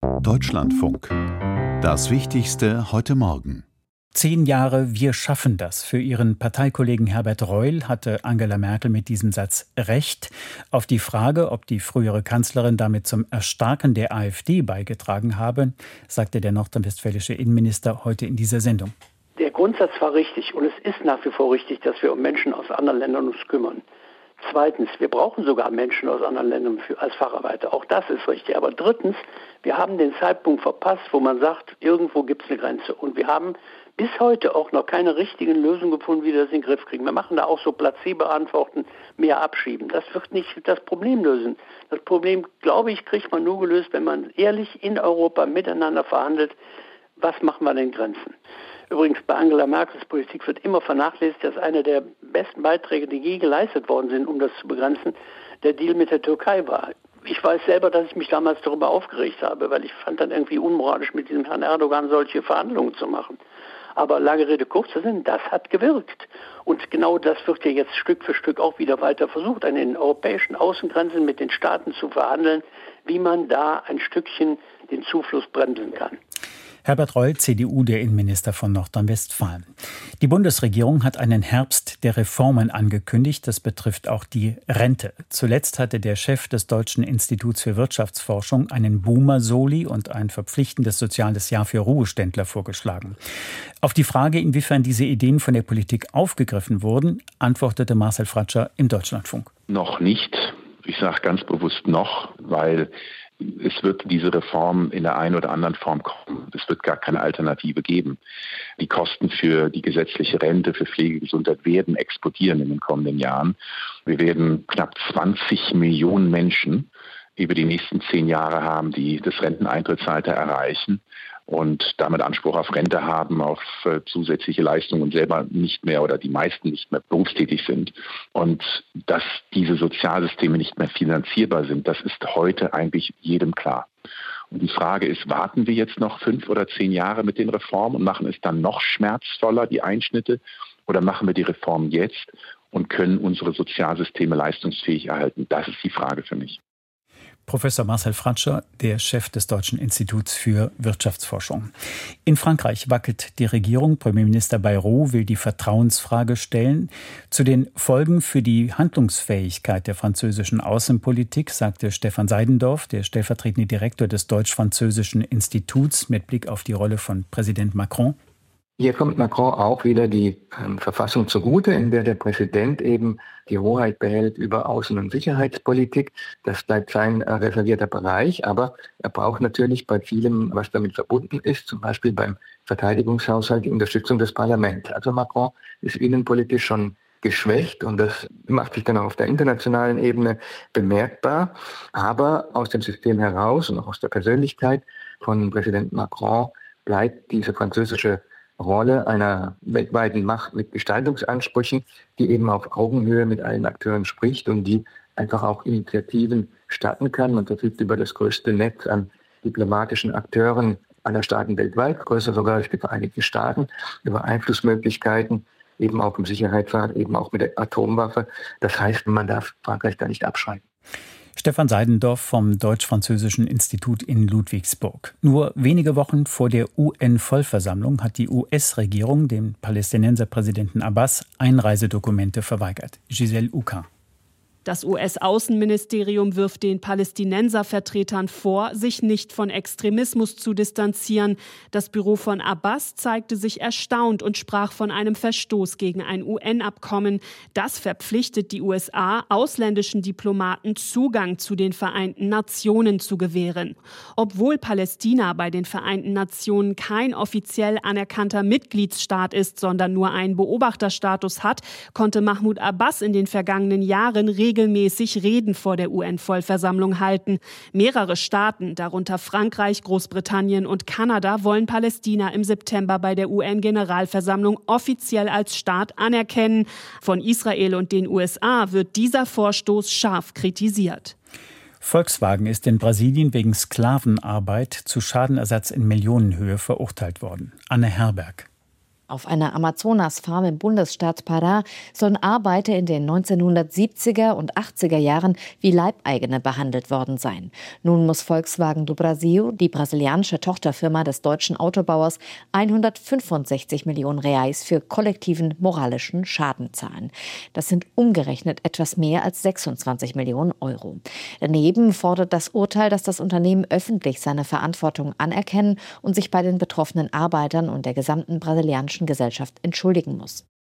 Deutschlandfunk. Das Wichtigste heute Morgen. 10 Jahre Wir schaffen das. Für ihren Parteikollegen Herbert Reul hatte Angela Merkel mit diesem Satz recht. Auf die Frage, ob die frühere Kanzlerin damit zum Erstarken der AfD beigetragen habe, sagte der nordrhein-westfälische Innenminister heute in dieser Sendung. Der Grundsatz war richtig und es ist nach wie vor richtig, dass wir um Menschen aus anderen Ländern uns kümmern. Zweitens, wir brauchen sogar Menschen aus anderen Ländern als Facharbeiter. Auch das ist richtig. Aber drittens, wir haben den Zeitpunkt verpasst, wo man sagt, irgendwo gibt es eine Grenze. Und wir haben bis heute auch noch keine richtigen Lösungen gefunden, wie wir das in den Griff kriegen. Wir machen da auch so Placebo-Antworten, mehr abschieben. Das wird nicht das Problem lösen. Das Problem, glaube ich, kriegt man nur gelöst, wenn man ehrlich in Europa miteinander verhandelt. Was machen wir an den Grenzen? Übrigens, bei Angela Merkels Politik wird immer vernachlässigt, dass einer der besten Beiträge, die je geleistet worden sind, um das zu begrenzen, der Deal mit der Türkei war. Ich weiß selber, dass ich mich damals darüber aufgeregt habe, weil ich fand dann irgendwie unmoralisch, mit diesem Herrn Erdogan solche Verhandlungen zu machen. Aber lange Rede, kurzer Sinn, das hat gewirkt. Und genau das wird ja jetzt Stück für Stück auch wieder weiter versucht, an den europäischen Außengrenzen mit den Staaten zu verhandeln, wie man da ein Stückchen den Zufluss bremsen kann. Herbert Reul, CDU, der Innenminister von Nordrhein-Westfalen. Die Bundesregierung hat einen Herbst der Reformen angekündigt. Das betrifft auch die Rente. Zuletzt hatte der Chef des Deutschen Instituts für Wirtschaftsforschung einen Boomer-Soli und ein verpflichtendes soziales Jahr für Ruheständler vorgeschlagen. Auf die Frage, inwiefern diese Ideen von der Politik aufgegriffen wurden, antwortete Marcel Fratscher im Deutschlandfunk. Noch nicht. Ich sage ganz bewusst noch, weil es wird diese Reform in der einen oder anderen Form kommen. Es wird gar keine Alternative geben. Die Kosten für die gesetzliche Rente, für Pflegegesundheit werden explodieren in den kommenden Jahren. Wir werden knapp 20 Millionen Menschen über die nächsten 10 Jahre haben, die das Renteneintrittsalter erreichen und damit Anspruch auf Rente haben, auf zusätzliche Leistungen und selber nicht mehr oder die meisten nicht mehr berufstätig sind. Und dass diese Sozialsysteme nicht mehr finanzierbar sind, das ist heute eigentlich jedem klar. Und die Frage ist, warten wir jetzt noch 5 oder 10 Jahre mit den Reformen und machen es dann noch schmerzvoller, die Einschnitte, oder machen wir die Reformen jetzt und können unsere Sozialsysteme leistungsfähig erhalten? Das ist die Frage für mich. Professor Marcel Fratscher, der Chef des Deutschen Instituts für Wirtschaftsforschung. In Frankreich wackelt die Regierung. Premierminister Bayrou will die Vertrauensfrage stellen. Zu den Folgen für die Handlungsfähigkeit der französischen Außenpolitik sagte Stefan Seidendorf, der stellvertretende Direktor des Deutsch-Französischen Instituts, mit Blick auf die Rolle von Präsident Macron. Hier kommt Macron auch wieder die Verfassung zugute, in der der Präsident eben die Hoheit behält über Außen- und Sicherheitspolitik. Das bleibt sein reservierter Bereich, aber er braucht natürlich bei vielem, was damit verbunden ist, zum Beispiel beim Verteidigungshaushalt, die Unterstützung des Parlaments. Also Macron ist innenpolitisch schon geschwächt und das macht sich dann auch auf der internationalen Ebene bemerkbar. Aber aus dem System heraus und auch aus der Persönlichkeit von Präsident Macron bleibt diese französische Rolle einer weltweiten Macht mit Gestaltungsansprüchen, die eben auf Augenhöhe mit allen Akteuren spricht und die einfach auch Initiativen starten kann. Man verfügt über das größte Netz an diplomatischen Akteuren aller Staaten weltweit, größer sogar als die Vereinigten Staaten, über Einflussmöglichkeiten, eben auch im Sicherheitsrat, eben auch mit der Atomwaffe. Das heißt, man darf Frankreich da nicht abschreiben. Stefan Seidendorf vom Deutsch-Französischen Institut in Ludwigsburg. Nur wenige Wochen vor der UN-Vollversammlung hat die US-Regierung dem Palästinenserpräsidenten Abbas Einreisedokumente verweigert. Giselle Uka. Das US-Außenministerium wirft den Palästinenservertretern vor, sich nicht von Extremismus zu distanzieren. Das Büro von Abbas zeigte sich erstaunt und sprach von einem Verstoß gegen ein UN-Abkommen. Das verpflichtet die USA, ausländischen Diplomaten Zugang zu den Vereinten Nationen zu gewähren. Obwohl Palästina bei den Vereinten Nationen kein offiziell anerkannter Mitgliedsstaat ist, sondern nur einen Beobachterstatus hat, konnte Mahmoud Abbas in den vergangenen Jahren regelmäßig Reden vor der UN-Vollversammlung halten. Mehrere Staaten, darunter Frankreich, Großbritannien und Kanada, wollen Palästina im September bei der UN-Generalversammlung offiziell als Staat anerkennen. Von Israel und den USA wird dieser Vorstoß scharf kritisiert. Volkswagen ist in Brasilien wegen Sklavenarbeit zu Schadenersatz in Millionenhöhe verurteilt worden. Anne Herberg. Auf einer Amazonas-Farm im Bundesstaat Pará sollen Arbeiter in den 1970er und 80er Jahren wie Leibeigene behandelt worden sein. Nun muss Volkswagen do Brasil, die brasilianische Tochterfirma des deutschen Autobauers, 165 Millionen Reais für kollektiven moralischen Schaden zahlen. Das sind umgerechnet etwas mehr als 26 Millionen Euro. Daneben fordert das Urteil, dass das Unternehmen öffentlich seine Verantwortung anerkennen und sich bei den betroffenen Arbeitern und der gesamten brasilianischen Gesellschaft entschuldigen muss.